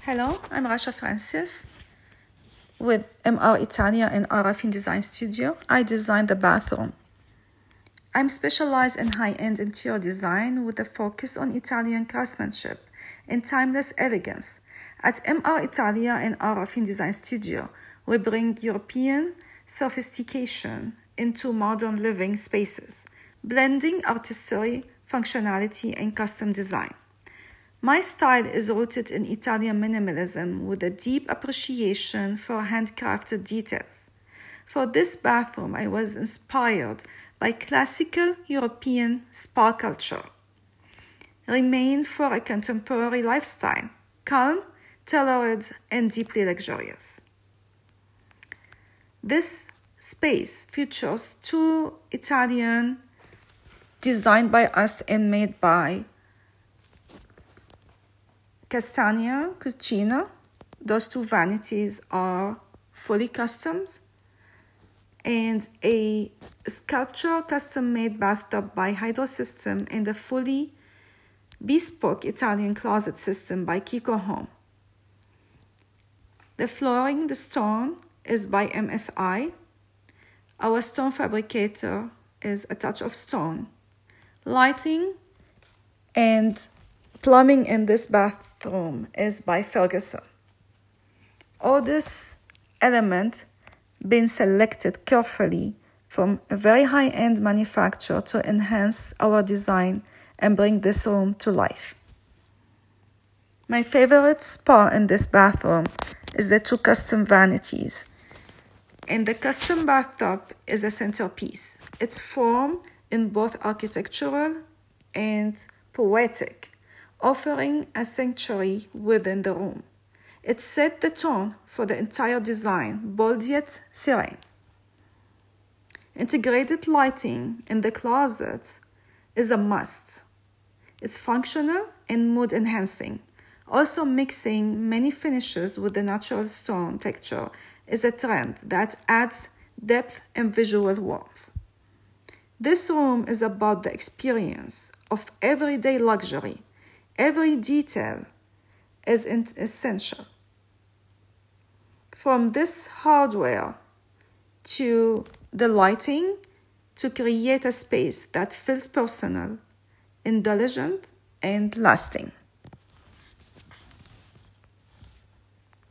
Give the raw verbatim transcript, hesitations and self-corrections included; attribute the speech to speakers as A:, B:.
A: Hello, I'm Rasha Francis with M R Italia and Arafin Design Studio. I designed the bathroom. I'm specialized in high-end interior design with a focus on Italian craftsmanship and timeless elegance. At M R Italia and Arafin Design Studio, we bring European sophistication into modern living spaces, blending artistry, functionality, and custom design. My style is rooted in Italian minimalism with a deep appreciation for handcrafted details. For this bathroom, I was inspired by classical European spa culture. Remain for a contemporary lifestyle, calm, tailored, and deeply luxurious. This space features two Italian designed by us and made by Castagna Cucina. Those two vanities are fully customs, and a sculpture custom-made bathtub by Hydrosystem and a fully bespoke Italian closet system by Kiko Home. The flooring, the stone, is by M S I. Our stone fabricator is A Touch of Stone. Lighting and plumbing in this bathroom is by Ferguson. All this element been selected carefully from a very high-end manufacturer to enhance our design and bring this room to life. My favorite spot in this bathroom is the two custom vanities. And the custom bathtub is a centerpiece. It's formed in both architectural and poetic, offering a sanctuary within the room. It set the tone for the entire design, bold yet serene. Integrated lighting in the closet is a must. It's functional and mood-enhancing. Also, mixing many finishes with the natural stone texture is a trend that adds depth and visual warmth. This room is about the experience of everyday luxury. Every detail is essential. From this hardware to the lighting to create a space that feels personal, indulgent, and lasting.